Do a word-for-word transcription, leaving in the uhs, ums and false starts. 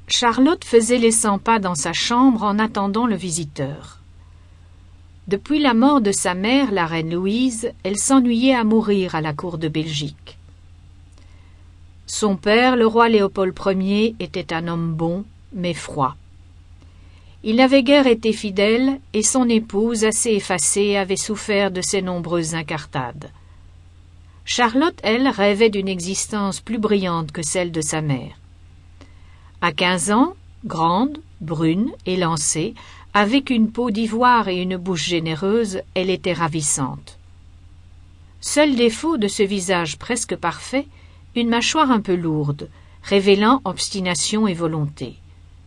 Charlotte faisait les cent pas dans sa chambre en attendant le visiteur. Depuis la mort de sa mère, la reine Louise, elle s'ennuyait à mourir à la cour de Belgique. Son père, le roi Léopold Ier, était un homme bon, mais froid. Il n'avait guère été fidèle, et son épouse, assez effacée, avait souffert de ses nombreuses incartades. Charlotte, elle, rêvait d'une existence plus brillante que celle de sa mère. À quinze ans, grande, brune, élancée, avec une peau d'ivoire et une bouche généreuse, elle était ravissante. Seul défaut de ce visage presque parfait, une mâchoire un peu lourde, révélant obstination et volonté.